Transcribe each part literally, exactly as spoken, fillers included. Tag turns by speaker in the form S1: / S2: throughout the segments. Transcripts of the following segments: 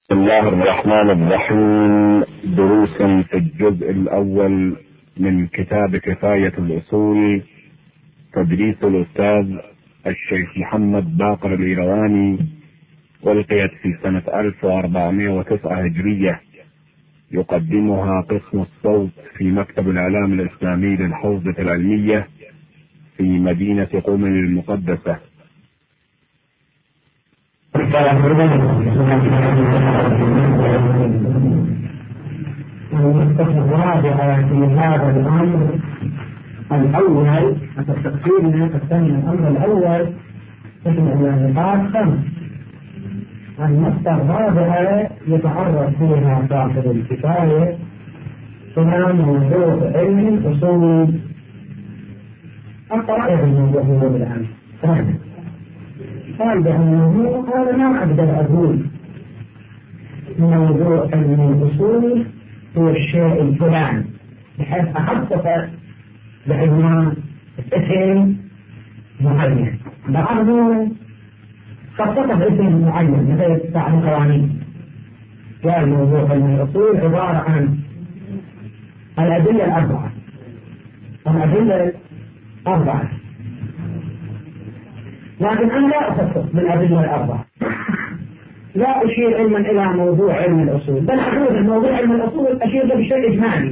S1: بسم الله الرحمن الرحيم. دروس في الجزء الأول من كتاب كفاية الأصول، تدريس الأستاذ الشيخ محمد باقر الإيرواني، ألقيت في سنة ألف وأربعمائة وتسعة هجرية. يقدمها قسم الصوت في مكتب الإعلام الإسلامي للحوزة العلمية في مدينة قم المقدسة.
S2: المستقبل الرابع في هذا الأمر الأول، التقسيم تقسم الأمر الأول اسمه النقاط خمس. النقطة الرابعة يتعرض فيها صاحب الكفاية إلى موضوع علم الأصول. الطرائق الموضوع هو الآن قال بأنه هذا ما أقدر أقول موضوع علم الأصول هو الشيء الفلاني بحيث أخصص بعنوان اسم معين، بعضهم خصصه باسم معين مثل بعض القوانين. قال موضوع علم الأصول عبارة عن الأدلة الأربعة. الأدلة الأربعة لكن أنا لا أخصص بالأدلة الأربعة، لا أشير علما إلى موضوع علم الأصول، بل أقول الموضوع علم الأصول أشير له بشيء إجمالي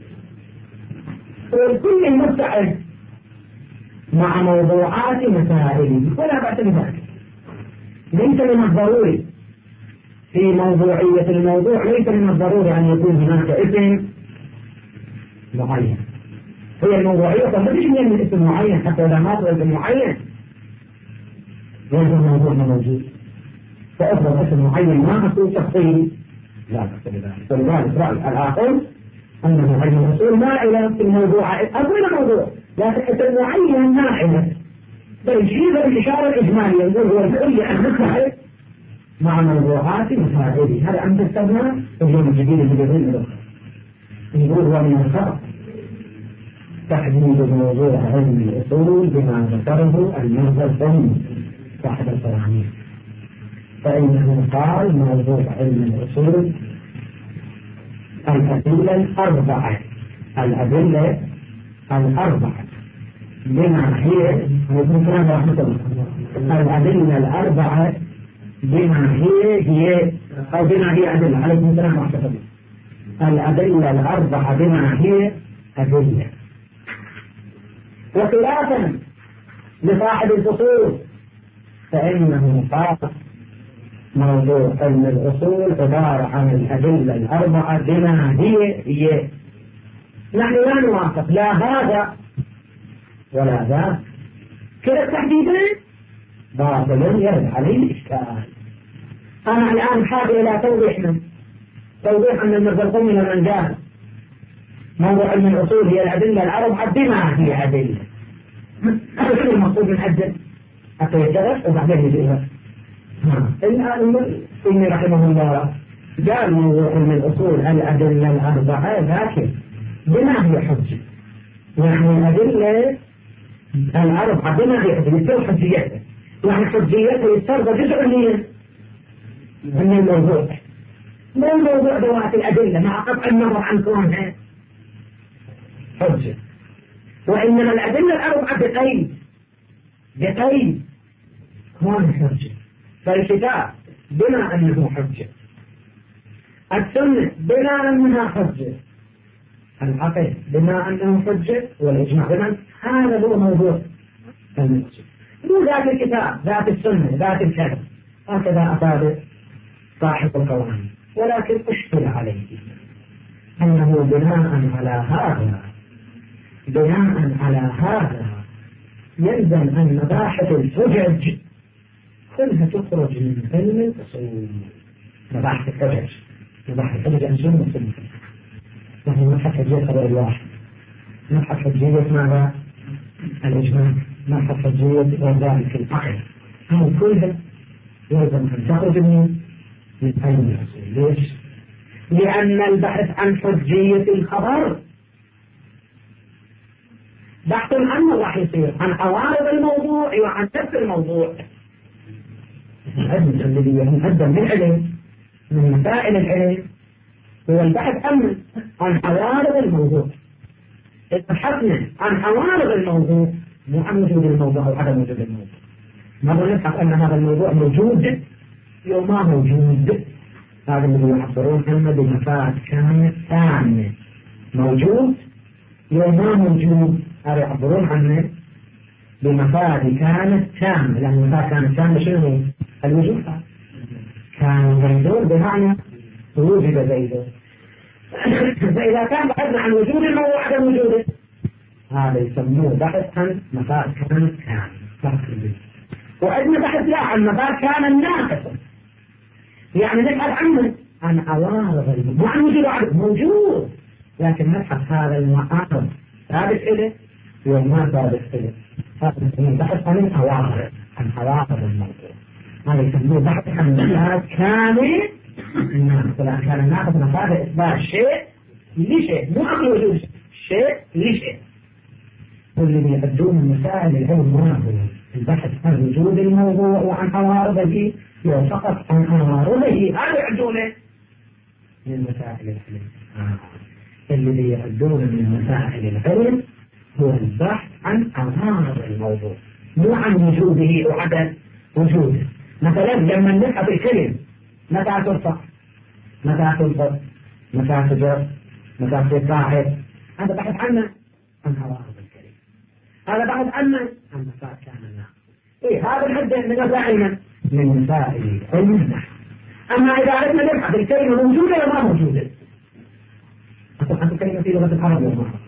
S2: والكل مستعد مع موضوعات مسائله ولا بأس بذلك. ليس من الضروري في موضوعية الموضوع، ليس من الضروري أن يكون هناك اسم معين. هي الموضوعية قد تجي من اسم معين، حتى إذا ما طلع اسم معين ليس الموضوع موجود، فأفضل اسم معين ما أكون شخصي لا بأس بذلك. ولذلك رأي الآخر أنه علم الأصول ما إلى في الموضوع أقول موضوع، لكن اسم معين ما إلى، بل يجيب الإشارة الإجمالية يقول هو الفعلي أن نتحد مع موضوعات مسائله. هذا أن تستخدمه اليوم الجديد الجديد الأخر يقول هو من الخطأ تحديد موضوع علم الأصول بما ذكره المرجع الثاني صاحب القوانين، فإنه قال موضوع علم الأصول الأدلة الأربعة. الأدلة الأربعة بما هي الأدلة الأربعة بما هي هي أو بما هي أدلة عليكم السلام ورحمة الله. الأدلة الأربعة بما هي أدلة. وخلافا لصاحب الفصول فإنه قال موضوع علم الأصول عبارة عن الأدلة الأربعة بما هي هي. نحن لا نوافق لا هذا ولا ذا، كذا التحديدين باطل يرد عليه الإشكال. أنا الآن حاجة إلى توضيح من توضيح أن المرزقون من المنجال موضوع علم الأصول هي الأدلة الأربعة بما هي أدلة. هذا شو المقصود من أدلة؟ حتى يتدرس وبعدين يجيبها. الآن إني رحمه الله قال موضوع علم الأصول الأدلة الأربعة، لكن بما هي حجة، يعني الأدلة الأربعة بما هي حجة يصير حجيتها، يعني حجيتها يصير جزء من من الموضوع، مو الموضوع ذوات الأدلة مع قطع النظر عن كونها حجة، وإنما الأدلة الأربعة بقيد بقيد كون حجة. فالكتاب بما أنه حجة، السنة بما أنها حجة، العقل بما أنه حجة، والإجماع بما هذا هو موضوع المسجد. مو ذات الكتاب ذات السنة ذات الكتاب هكذا أفاد صاحب القوانين، ولكن أشكل عليه أنه بناء على هذا بناء على هذا يلزم أن مباحث الحجج كلها تخرج من علم الأصول. مباحث الحجج مباحث الحجج عن سنة السنة، يعني مبحث حجية خبر الواحد، مبحث حجية ماذا؟ الإجماع، مبحث حجية وذلك العقل، هذه كلها يلزم أن تخرج من من علم الأصول. ليش؟ لأن البحث عن حجية الخبر بحث عنه راح يصير عن عوارض الموضوع وعن نفس الموضوع. العلم الذي يقدم بالعلم من مسائل العلم هو البحث عن عن عوارض الموضوع. إذا بحثنا عن عوارض الموضوع مو عن وجود الموضوع أو عدم وجود الموضوع. مرة نبحث أن هذا الموضوع موجود أو ما موجود، هذا اللي يعبرون عنه بمفاد كانت تامة. موجود أو ما موجود هذا يعبرون عنه بمفاد كانت تامة، لأن المفاد كانت تامة شنو هو؟ الوجود. كان زيدون بمعنى وجد زيدون. فإذا كان بحثنا عن وجود الموضوع عدم وجوده هذا يسموه بحث عن مفاد كانت تامة. وعندنا بحث لا عن مفاد كان ناقصا، يعني نبحث عنه عن عوارض الموجود، مو عن وجود عدم موجود، لكن نبحث هذا المعارض ثابت إله وما ثابت إله. هذا يسموه بحث عن عوارض عن عوارض الموضوع. هذا يسموه بحث عن مفاد كامل ناقص، لأن كان الناقص مفاد إثبات شيء لشيء، مو عن وجود شيء لشيء. والذي يعدون من مسائل العلم ما هو البحث عن وجود الموضوع وعن عوارضه، لو فقط عن عوارضه هذا يعدونه من مسائل العلم. آه. الذي يعدون من مسائل العلم هو البحث عن عوارض الموضوع، مو عن وجوده أو عدم وجوده. مثلا لما نبحث الكلمة متى ترفع، متى تنصب، متى تجر، متى تتاعد، هذا بحث عنه عن عوارض الكلمة. هذا بحث عنه عن مفاد كان الناس. إيه هذا الحد من مسائل من مسائل علم. أما إذا عرفنا نبحث الكلمة موجودة ولا ما موجودة، أقول أكو كلمة في لغة العرب ولا ما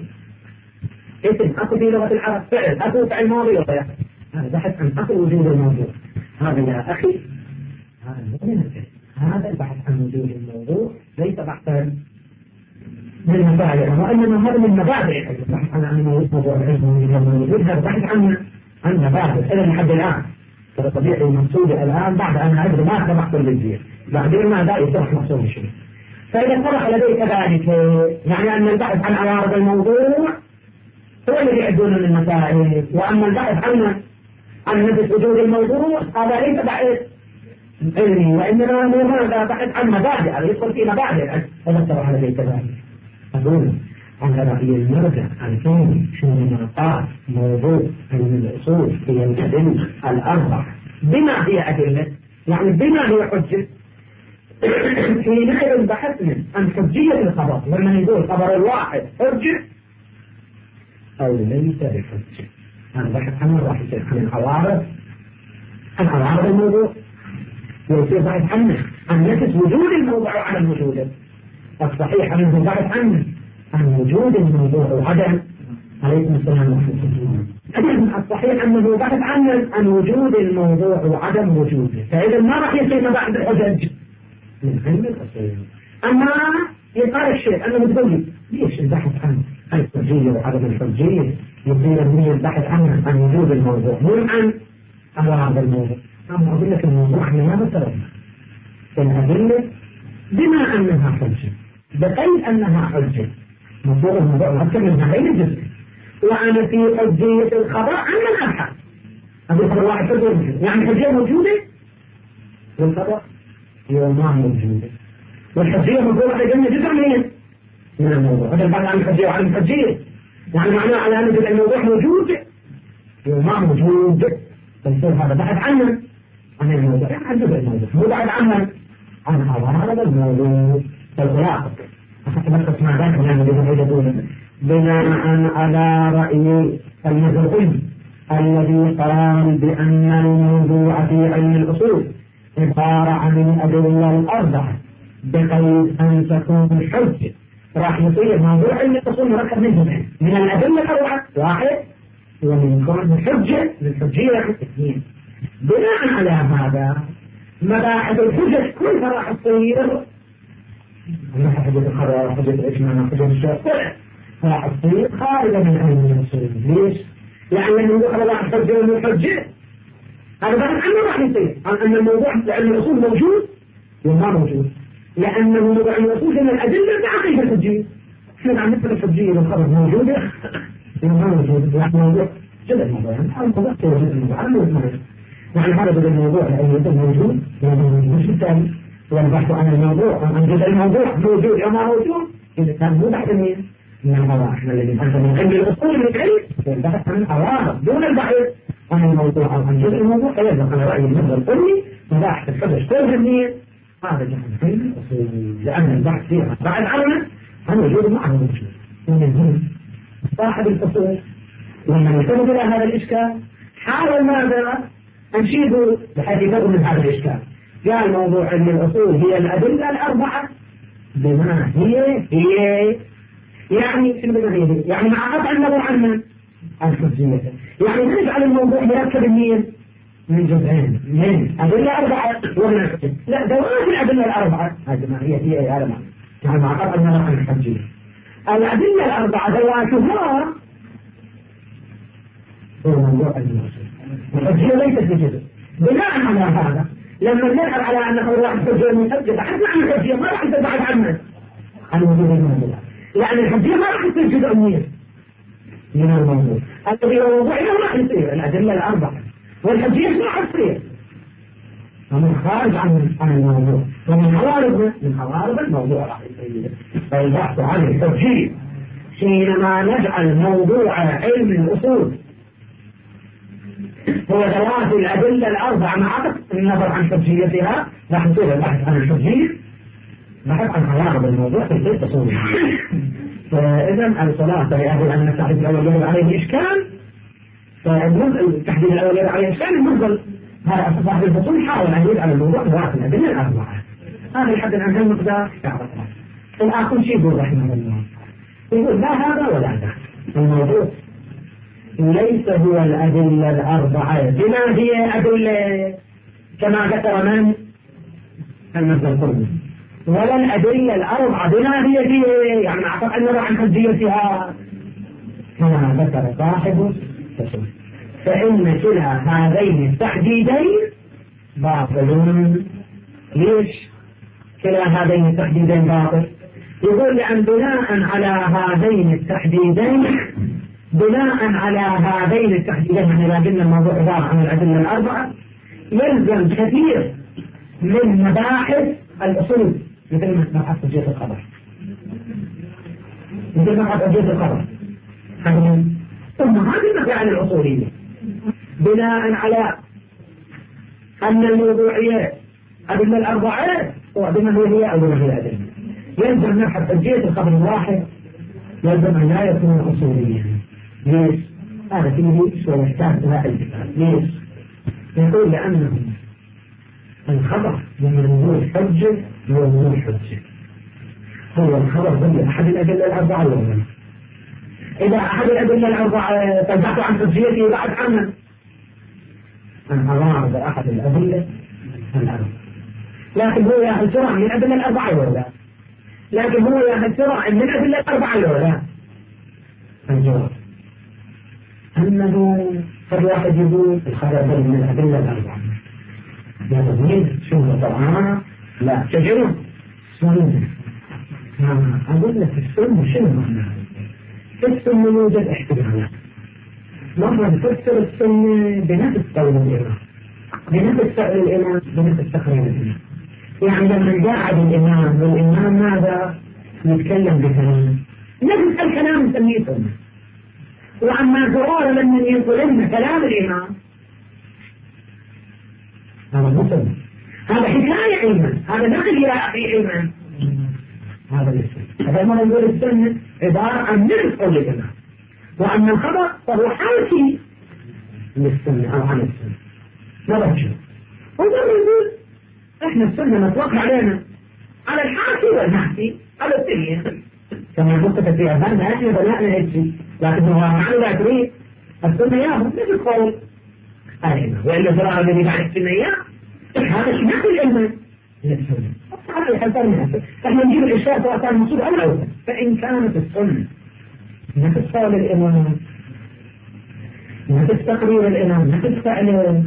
S2: اسم أكو في لغة العرب فعل أكو فعل ماضي ولا لا، هذا بحث عن أكو وجود الموضوع. هذا يا أخي هذا مو من الكلمة، هذا البحث عن وجود الموضوع ليس بحثا من مسائل، وإنما هذا من مبادئ البحث عن عن موضوع العلم موجود، هذا بحث عن عن مبادئ إلى لحد الآن. ترى طبيعي المقصود الآن بعد أن أعرف ما سبق بالجير بعدين ما دا يصبح مقصود شيء. فإذا صرح لديك ذلك يعني أن البحث عن عوارض الموضوع هو الذي يعدون من المسائل، وأما البحث عن عن نفس وجود الموضوع هذا ليس بحث علمي، وإنما هو هذا بحث عن مبادئ يدخل في مبادئ. إذا صرح لديك ذلك أقول على رأي المرجع الكوني حينما قال موضوع علم الأصول هي الأدلة الأربع بما هي أدلة، يعني بما هي حجة. حينئذ بحثنا عن حجية الخبر، لما نقول خبر الواحد حجة أو ليس بحجة، أنا بحث عن راح يصير عن العوارض عن عوارض الموضوع، ويصير بحث عنه عن نفس وجود الموضوع وعدم وجوده. الصحيح أنه بحث عنه عن وجود الموضوع وعدم. عليكم السلام ورحمة الله. الصحيح أنه بحث عنه عن وجود الموضوع وعدم وجوده، فإذا ما راح يصير مباحث الحجج من علم الأصول. أما يقال الشيء أنه تقول ليش البحث عن الحجية وعدم الحجية يصير من البحث عنه عن وجود الموضوع مو عن عوارض الموضوع. أما أقول لك الموضوع احنا ما نتركنا الأدلة بما أنها حجة بقيد أنها حجة، مفروض الموضوع أكثر منها غير جزء. وأنا في حجية الخبر عن من أبحث أقول خبر واحد حجة موجودة، يعني حجية موجودة والخبر يوم ما موجودة، والحجية موجودة على جنة جزء منين من الموضوع. هذا البحث عن الحجية وعن الحجية يعني معناه على أن جزء الموضوع موجود يوم ما موجود، فيصير هذا بحث عنه عن الموضوع يعني عن جزء الموضوع، مو بعد عنه عن هذا الموضوع. فالخلاصة أخذت مع ذلك لأنه يقولون بناء على رأي المزرعي الذي قال بأن الموضوع في علم الأصول عبارة عن الأدلة الأربعة بقيد أن تكون حجة، راح يصير موضوع علم الأصول مركب من جمعين من الأدلة الأربعة واحد، ومن كون حجة للحجية اثنين. بناء على هذا مباحث الحجج كلها راح تصير أنها حجة القرار، حجة الإجماع، حجة الشرع، راح تصير خارجة من علم الأصول. ليش؟ يعني لما نقول خلاص حجة ومن حجة هذا بعد عنه راح يصير أن الموضوع علم الأصول موجود وما موجود، لأنه موضوع علم الأصول من الأدلة تعقيد الحجية. احنا عم نفهم الحجية للخبر موجودة وما موجود، يعني موضوع جد الموضوع يعني هذا موضوع توجد الموضوع عنه وما يعني هذا بدل الموضوع لأن يدل موجود وما موجود. الثاني والبحث عن الموضوع عن جزء الموضوع موجود أو ما موجود إذا كان مو بحث من من الهواء. احنا الذي أنت من علم الأصول من العلم البحث عن العوارض دون البحث عن الموضوع أو عن جزء الموضوع فيجب على رأي المنظر الكلي مباحث الحجج كلها منين هذا جهل علم الأصول لأن البحث فيها بعد عنه عن وجود معه موجود من الجن صاحب الأصول لما ينتبه إلى هذا الإشكال حاول ماذا أنشيده بحيث يبرر من هذا الإشكال. قال موضوع علم الأصول هي الأدلة الأربعة بما هي هي يعني شنو بما هي يعني مع قطع النظر عن عن حجيته يعني نجعل الموضوع مركب منين من جزئين من أدلة أربعة ومن الحجة لا دوام الأدلة الأربعة هذه ما هي هي هذا ما يعني مع قطع النظر عن الحجية الأدلة الأربعة ذواتها هو موضوع علم الأصول الحجية ليست بجزء. بناء على هذا لما نذهب على أنه راح ترجع المحجة بحثنا عن الحجية ما راح تبعد عنه عن وجود الموضوع لأن الحجية ما راح تصير جزء منين من الموضوع الذي هو موضوع ما راح يصير الأدلة الأربعة والحجية ما راح تصير ومن خارج عن عن الموضوع ومن عوارض من عوارض الموضوع راح يصير. فالبحث عن الحجية حينما نجعل موضوع علم الأصول هو ذوات الأدلة الأربعة مع عدم النظر عن حجيتها راح يصير البحث عن الحجية بحث عن عوارض الموضوع في البيت أصوله. فإذا الصلاة يقول أن التحديد الأول يرد عليه إشكال فالتحديد الأول يرد عليه إشكال المنزل هذا صاحب الفصول حاول أن يجعل الموضوع ذوات الأدلة الأربعة هذا الحد عن هالمقدار يعرف. الآخر شيء يقول رحمه الله يقول لا هذا ولا ذاك الموضوع ليس هو الأدلة الأربعة بما هي أدلة كما ذكر من المثل القرمي ولا الأدلة الأربعة بما هي هي يعني أعتقد أنه عن حجيتها كما ذكر صاحب الفصول فإن كلا هذين التحديدين باطلون. ليش كلا هذين التحديدين باطل؟ يقول لأن بناء على هذين التحديدين بناء على هذين التحديدين يعني لا قلنا الموضوع عبارة عن الأدلة الأربعة يلزم كثير من مباحث الأصول مثل مبحث حجية الخبر مثل مبحث حجية الخبر ثم هذه المسائل الأصولية بناء على أن الموضوعية أدلة الأربعة وبما هي أو بما هي أدلة يلزم مبحث حجية الخبر الواحد يلزم أن لا يكون أصوليا. ليش؟ هذا فيه شوية يحتاج إلى الكتاب. ليش؟ يقول لأنه الخبر من النور حجة هو النور حجة هو الخبر ضمن أحد الأدلة الأربعة الأولى. إذا أحد الأدلة الأربعة تبحث عن حجيته بعد عنه عن عوارض أحد الأدلة الأربعة لكن هو يأخذ شرع من الأدلة الأربعة الأولى لكن هو يأخذ شرع من الأدلة الأربعة الأولى. الجواب أنه قد واحد يقول الخبر من الأدلة الأربعة يقول شو طبعا لا شجرة سنة أقول لك السنة شنو معناها؟ في السنة يوجد احتمالات مرة تفسر السنة بنفس قول الإمام بنفس سؤال الإمام بنفس تقرير الإمام يعني لما قاعد الإمام والإمام ماذا يتكلم بكلام نفس الكلام نسميه سنة وأما زرار لما ينقل لنا كلام الإمام هذا مسلم هذا حكاية علما هذا نقل يا أخي علما هذا السنة. هذا ما نقول السنة عبارة عن نفس قول الإمام وأن الخبر فهو حاكي للسنة أو عن السنة ما بشر وده يقول إحنا السنة نطلق علينا على الحاكي والنحكي على السنة كما قلت في أذهاننا إحنا بناءنا هيك لكنه معنى لا تريد السنة ياهو مثل قول الإمام وإلا زراعة الذي بعد السنة ياه هذا شيء نقل علما للسنة هذا يحذر من السنة فإحنا نجيب الإشياء سواء كان مصود أو لا فإن كانت السنة نفس قول الإمام نفس تقرير الإمام نفس فعله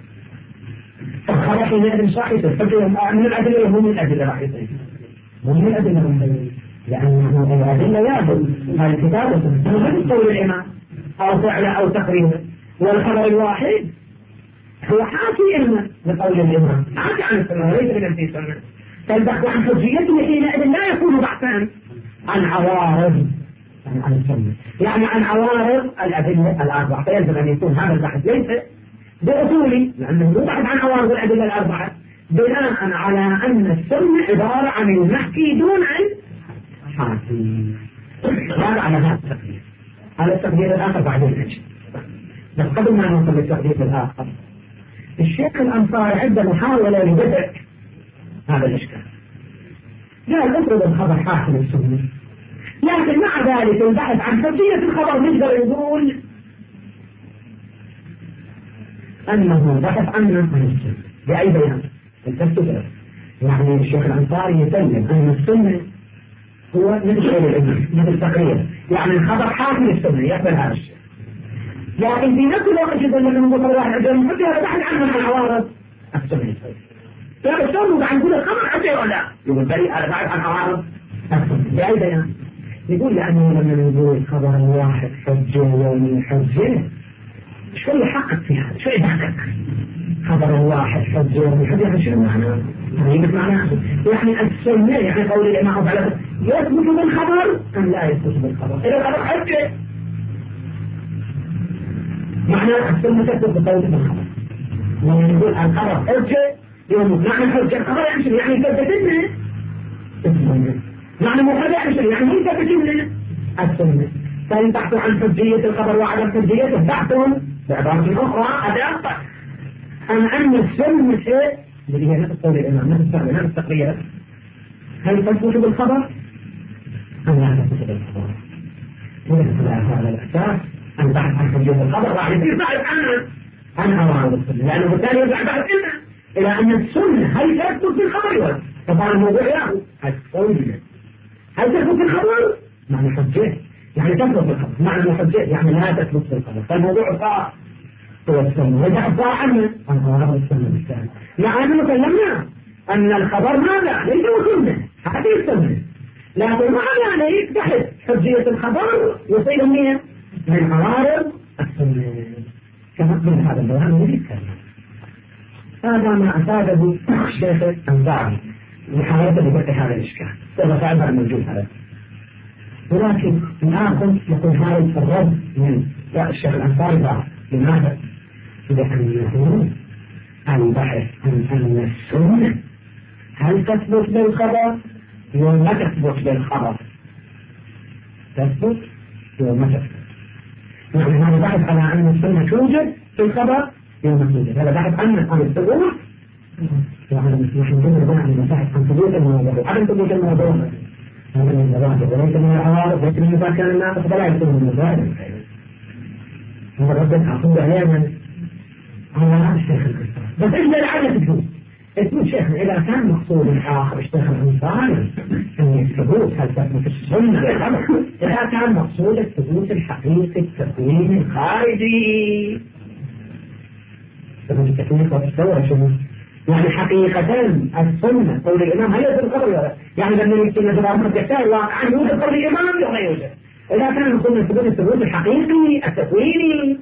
S2: فخلق حينئذ صحيح من الأدلة هم من الأدلة راح يصير هم من الأدلة هم لأنه الأدلة يأخذ هذه الكتابة من قول الإمام أو فعله أو تقريره والخبر الواحد هو حاكي علما لقول الإمام حاكي عن السنة وليس من في سنة فالبحث عن حجيته حينئذ لا يكون بحثا عن عوارض يعني عن السنة، يعني عن عوارض الأدلة الأربعة. فيلزم أن يكون هذا البحث ليس بأصولي، لأنه يبحث عن عوارض الأدلة الأربعة بناء على أن السنة عبارة عن المحكي دون الحاكي. هذا على هذا التقدير. على التقدير الآخر بعدين نجد، بس قبل ما نوصل للتقدير الآخر، الشيخ الأنصاري عنده محاولة لبدء هذا الإشكال. قال افرض الخبر حاكم السنة، لكن مع ذلك البحث عن حجية الخبر نقدر نقول أنه بحث عنه عن السنة. بأي بيان؟ التفسير. يعني الشيخ الأنصاري يسلم أن السنة هو من خير العلم، من التقرير، يعني الخبر حاكم السنة، يقبل هذا الشيء. لكن في نفس الوقت جدا من خبر واحد عندنا نحط هذا بحث عنه عن عوارض السنة. يعني الشيخ عن كل الخبر حجة ولا لا؟ يقول بريء هذا بحث عن عوارض السنة. بأي بيان؟ يقول لأنه لما نقول خبر واحد حجة يومي حجة، شو يحقق في هذا؟ شو يحقق؟ خبر واحد حجة يومي حجة، شو معناه؟ يعني معناه يعني السنة، يعني قول الإمام أبو علي يثبت بالخبر أم لا يثبت بالخبر؟ إذا الخبر حجة معناه السنة تثبت بقول بالخبر. لما نقول الخبر حجة يوم معنى حجة الخبر يعني يعني يثبت السنة، يعني مخدع شيء يعني مين تبتين السنة. فإن بحثوا عن حجية الخبر وعدم حجيته بحثهم بعبارة أخرى أداء أم أن السنة شيء اللي هي نفس قول الإمام نفس التقرير نفس التقرير، هل تثبت بالخبر أم لا تثبت بالخبر؟ يدخل هذا الأساس البحث عن حجية الخبر راح يصير بحث عنه عن عوارض السنة، لأنه بالتالي يرجع بحث إلى أن السنة هل تثبت بالخبر ولا؟ طبعا الموضوع ياهو السنة هل تثبت بالخبر؟ معنى حجة يعني تثبت بالخبر، معنى حجة يعني لا تثبت بالخبر. فالموضوع صار هو السنة وإذا صار عنه عن عوارض السنة بالتالي، مع أنه سلمنا أن الخبر ماذا؟ ليس سنة، هذه السنة، لكن مع ذلك بحث حجية الخبر يصير من من عوارض السنة. كما من هذا البيان الذي يتكلم هذا ما أفاده الشيخ الأنصاري محاولة لبحث هذا الإشكال، هذا فعلا موجود هذا. ولكن الآخر يقول هذا الرد من الشيخ الأنصاري ضعف. لماذا؟ لأنه البحث عن أن السنة هل تثبت بالخبر ولا تثبت بالخبر؟ تثبت ولا تثبت؟ يعني هذا بحث على أن السنة توجد في الخبر يوم توجد، هذا بحث عنه عن الثبوت، يعني نحن نقول عن المساحة عن ثبوت الموضوع وعدم ثبوت الموضوع، هذا من المبادئ وليس من العوارض، ليس من إذا كان الناقص فلا يكون من المبادئ. هذا رد أقول علينا على الشيخ الأنصاري. بس إيش بالعادة تقول؟ تقول شيخنا إذا كان مقصود الآخر الشيخ الأنصاري أن الثبوت هل تثبت السنة إذا كان مقصود الثبوت الحقيقي التكويني الخارجي، الثبوت التكويني والتصور شنو؟ يعني حقيقة السنة قول الإمام هل يوجد الخبر؟ يعني لما يمكن نظر من الدكتور واقعا يوجد قول الإمام ولا يوجد؟ إذا كان مقصود الثبوت الثبوت الحقيقي التكويني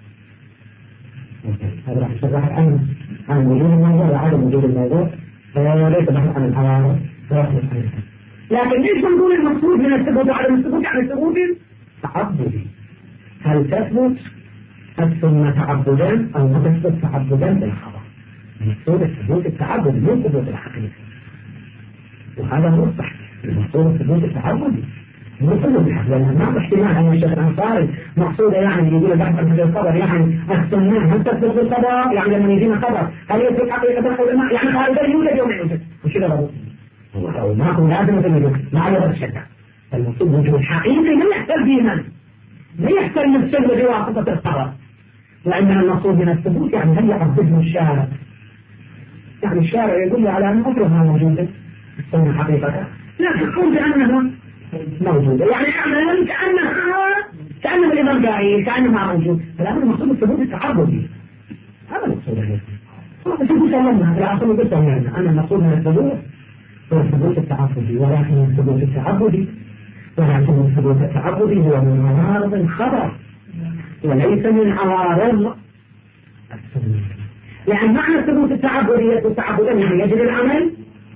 S2: هذا راح يشرح عن عن وجود الموضوع وعدم وجود الموضوع، ليس بحث عن العوارض. لكن ليش نقول المقصود من الثبوت وعدم الثبوت؟ يعني الثبوت تعبدي، هل تثبت السنة تعبدا أو ما تثبت تعبدا بالخبر؟ المقصود الثبوت التعبدي مو الثبوت الحقيقي، وهذا هو الصح. المقصود الثبوت التعبدي مو الثبوت الحقيقي، لأن ما في احتمال أن الشيخ الأنصاري مقصوده يعني يقول البحث عن الخبر يعني السنة هل تثبت بالخبر؟ يعني لما يجينا خبر هل يثبت حقيقة الخبر؟ يعني خارجا يوجد يوم يوجد وش كذا برضه؟ ما هو لازم يوجد مع هذا الشك. المقصود وجود حقيقي لا يحتل دينا، لا يحتل من السنة بواسطة الخبر، لأن المقصود من الثبوت يعني هل يعبده الشارع، يعني الشارع يقول له على أن أفرضها موجودة السنة حقيقة، لكن قل بأنها موجودة، يعني أعمل كأنها كأنه الإمام قاعد كأنها موجود، فالأمر المقصود الثبوت التعبدي، هذا المقصود عليه. الثبوت سلمنا في الآخر قلت لنا أن المقصود من الثبوت هو الثبوت التعبدي، ولكن الثبوت التعبدي ولكن الثبوت التعبدي هو من عوارض الخبر وليس من عوارض السنة. لأن معنى الثبوت التعبدي التعبد يعني يجب العمل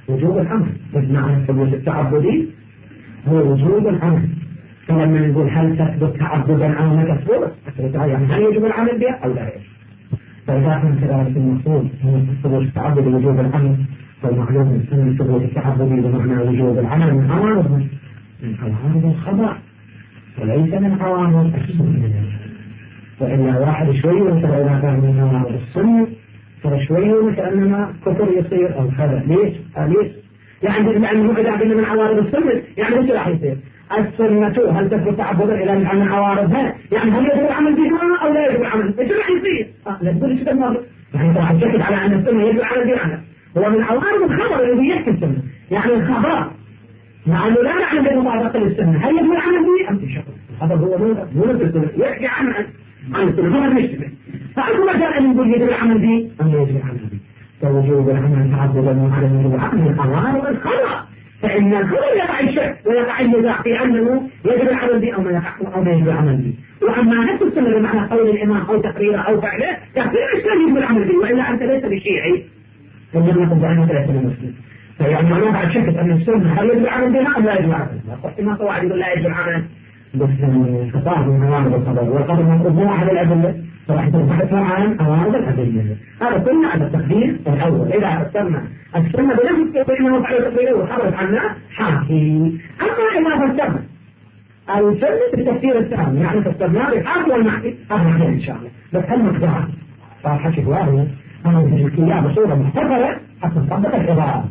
S2: وجوب العمل. معنى الثبوت التعبدي هو وجوب العمل. فلما نقول هل تثبت تعبدا أو ما تثبت، يعني هل يجب العمل بها أو لا يجب. فإذا كان كذلك المقصود من الثبوت التعبدي وجوب العمل، فالمعلوم أن الثبوت التعبدي بمعنى وجوب العمل من عوارض من عوارض الخبر وليس من عوارض السنة. وإلا واحد شوي مثلا إذا كان من عوارض السنة فشوي كأنما كفر يصير أو كذا. ليش؟ ليش؟ يعني لأنه إذا كنا من عوارض السنة يعني إيش راح يصير؟ السنة هل تثبت تعبدا إلى من عوارضها؟ يعني هل يجب العمل بها أو لا يجب العمل؟ إيش راح يصير؟ آه لا تقول كذا مرة. يعني راح تشكك على أن السنة يجب العمل بها. هو من عوارض الخبر الذي يحكي السنة. يعني الخبر مع أنه لا نعلم بمطابقة للسنة هل يجب العمل به أم تشكك؟ الخبر هو مو نفس السنة يحكي عن عن السنة هو المشتبه. فأنت مجال أن يقول يجب العمل به أم لا يجب العمل به؟ فوجوب العمل تعبدا وعدم يجب العمل من عوارض الخبر. فإن الخبر يقع الشك ويقع النزاع في أنه يجب العمل به أو ما يقع أو ما يجب العمل به. وأما نفس السنة بمعنى قول الإمام أو تقريره أو فعله يقول الإسلام يجب العمل به، وإلا أنت ليس بشيعي إنما يقول بأنك ليس بمسلم. فيعني أنا بعد شكت أن السنة هل يجب العمل بها أو لا يجب العمل بها؟ فاحتمال واحد يقول لا يجب العمل بس خطاب من عوارض الخبر، والخبر مفروض مو أحد الأدلة فراح تبحث عن عوارض الأدلة. هذا كله على التقدير الأول. إذا أكثرنا أكثرنا بنفس بأنه فعل تقريره وخبرت عنا حاكي. أما إذا فسرنا أو سلم بالتفسير الثاني يعني فسرناه بالحاكي والمحكي هذا نحن إن شاء الله. بس هالمقدار صار حكي واحد أنا بجيكيها بصورة مختصرة حتى نطبق العبارة.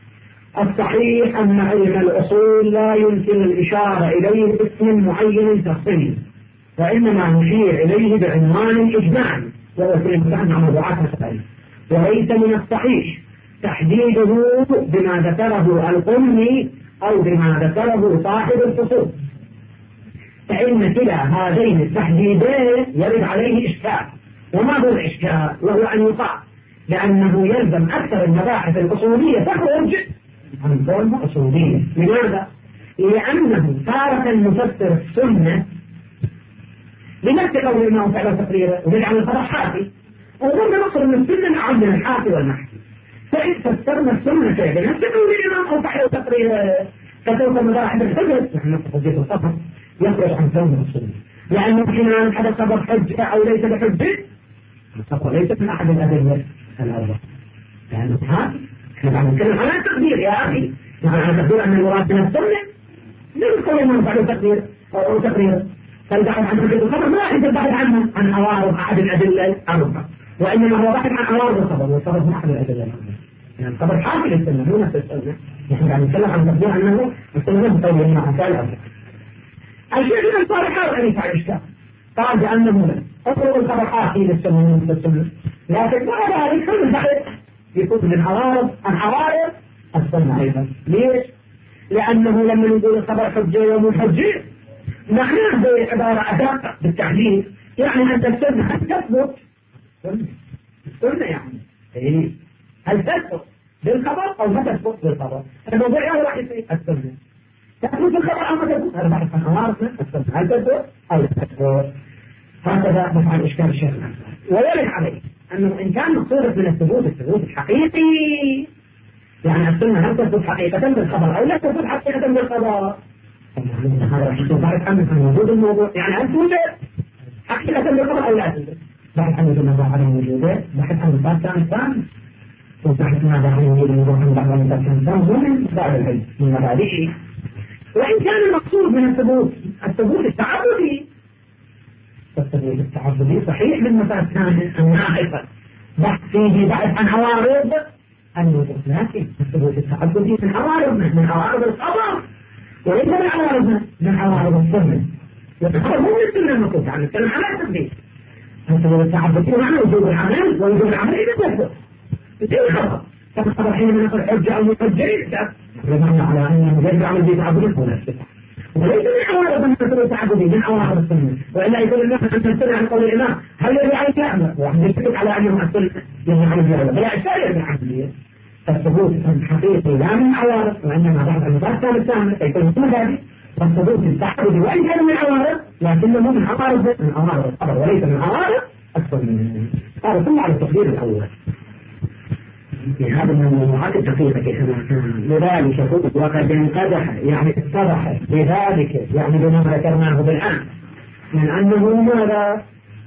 S2: الصحيح أن علم الأصول لا يمكن الإشارة إليه باسم معين تفصيلي، وإنما نشير إليه بعنوان إجماعي وهو في المتحدث عن موضوعات مسائل. وليس من الصحيح تحديده بما ذكره الأمي أو بما ذكره صاحب الفصول، فإن كلا هذين التحديدين يرد عليه إشكال. وما هو الإشكال؟ وهو أن يقال لأنه يلزم أكثر المباحث الأصولية تخرج عن كون أصولية. لماذا؟ لأنه تارة نفسر السنة بنفس قول الإمام فعل تقريره ونجعل الخبر حاكي، وقلنا نقصر من السنة نعم من الحاكي والمحكي. فإن فسرنا السنة كيف بنفس قول الإمام أو فعل تقريره فتوصل مباحث الحجة نحن نقصد الخبر يخرج عن كون السنة، لأنه حين هذا الخبر حجة أو ليس بحجة الخبر ليس من أحد الأدلة الأربعة لأنه حاكي. احنا عم نتكلم على التقدير يا أخي، نحن على تقدير أن المراد من السنة ليس قول الإمام فعل تقرير أو تقريره. فالبحث عن حجة الخبر ما يحدث البحث عنه عن عوارض أحد الأدلة الأربعة، وإنما هو بحث عن عوارض الخبر، والخبر هو أحد الأدلة الأربعة. يعني الخبر حاكي للسنة مو نفس السنة. نحن عم نتكلم عن تقدير أنه السنة بقول الإمام فعل الأربعة. الشيخ الأنصاري حاول أن يفعل إشكال قال بأنه لا أطلق الخبر حاكي للسنة من نفس السنة، لكن بعد ذلك كل البحث يكون من عوارض عن عوارض السنة أيضا. ليش؟ لأنه لما نقول الخبر حجة ومو حجة معناه بعبارة أدق بالتحديد، يعني أن السنة هل تثبت السنة يعني إيه؟ هل تثبت بالخبر أو ما تثبت بالخبر؟ الموضوع يعني راح يصير السنة تثبت بالخبر أو ما تثبت. هذا بعد عن عوارضنا السنة هل تثبت أو لا تثبت. هكذا نفعل إشكال الشيخ ويرد عليه أنه إن كان مقصودك من الثبوت الثبوت الحقيقي يعني السنة هل تثبت حقيقة بالخبر أو لا تثبت حقيقة بالخبر، هذا راح يكون بعد عنه عن وجود الموضوع. يعني هل توجد حقيقة بالخبر أو لا توجد؟ بحث عن وجود الموضوع عدم وجوده، بحث عن الباب كان الثاني، وبحث ماذا عن وجود الموضوع عن بعض الباب كان الثاني ومن بعد العلم من مبادئه. وإن كان المقصود من الثبوت الثبوت التعبدي فالثبوت التعبدي صحيح بالمسألة الثانية الناقصة بحث فيه بحث عن عوارض الوجود، لكن الثبوت التعبدي من عوارض من عوارض الخبر وليس من عوارض من عوارض السنة. الخبر مو من السنة المطلوب عن نتكلم على التثبيت. الثبوت التعبدي معنى وجود العمل ووجود العمل إذا تثبت يصير الخبر. فالخبر حينما نقول حجة أو محجة يثبت بمعنى على أنه يجب عمل به تعبدي ولا استثناء، وليس من عوارض من الثبوت التعبدي من عوارض السنة. وإلا يقول الناس أن السنة عن قول الإمام هل يجب عليك أعمل واحد يتفق على أنه السنة يجب عمل بها فلا إشكال يجب عمل. فالثبوت الحقيقي لا من عوارض وإنما بعض المباحث الثانية يكون من ذلك. والثبوت التعبدي وإن كان من عوارض لكنه من عوارض من عوارض الخبر وليس من عوارض السنة. هذا كله على التقدير الأول. في هذه الموضوعات الدقيقة كما كان. لذلك يقول وقد انقدح يعني اتضح بذلك يعني بما ذكرناه بالآن من أنه ماذا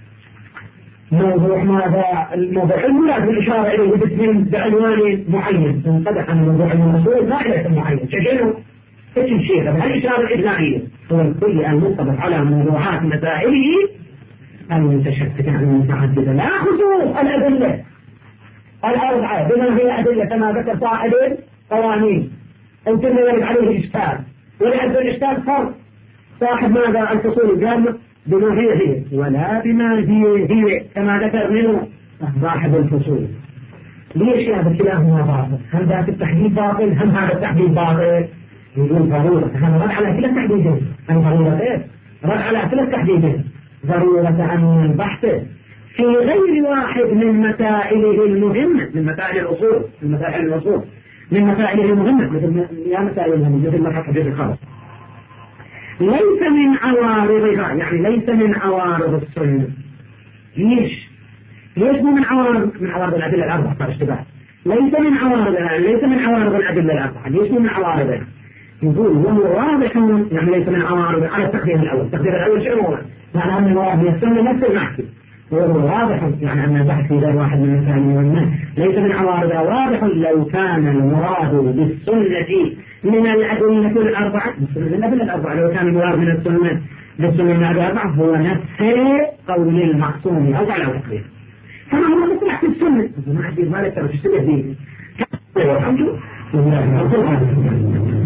S2: موضوع ماذا الموضوع المراد بالإشارة إليه باسم بعنوان معين. انقدح عن موضوع الموضوع ما إلى اسم معين شجنه اسم شيء. الإشارة الإجمالية هو الكل المنطبق على موضوعات مسائله المتشتتة المتعددة لا خصوص الأدلة الأربعة بما هي أدلة كما ذكر صاحب قوانين أو كما يرد عليه الإشكال ولأجل الإشكال فرق صاحب ماذا الفصول الجامعة بما هي هي ولا بما هي هي كما ذكر منه صاحب الفصول. ليش هذا كلاهما باطل؟ هل ذات التحديد باطل؟ هم هذا التحديد باطل؟ يقول ضرورة هذا رد على كلا التحديدين. أن ضرورة إيه؟ رد على كلا التحديدين. ضرورة أن البحث في غير واحد من مسائله المهمة من مسائل الأصول من مسائل الأصول من مسائله المهمة مثل يا مسائل المهمة مثل ما حكى الخاص ليس من عوارضها يعني ليس من عوارض السنة. ليش؟ ليش مو من عوارض من عوارض الأدلة الأربعة صار اشتباه. ليس من عوارضها ليس من عوارض الأدلة الأربعة. ليش مو من عوارضها؟ يقول وهو واضح يعني ليس من عوارض على التقدير الأول. التقدير الأول شنو هو؟ معنى أن المراد من السنة نفس المحكي وهو واضح يعني أن البحث في غير واحد من المسائل والناس ليس من عوارضها واضح لو كان المراد بالسنة من الأدلة الأربعة من الأدلة الأربعة لو كان المراد من السنة بالسنة من الأدلة الأربعة هو نفس قول المعصوم أو على تقدير كما هو مثل في السنة ما حد يزال ترى تشتبه به.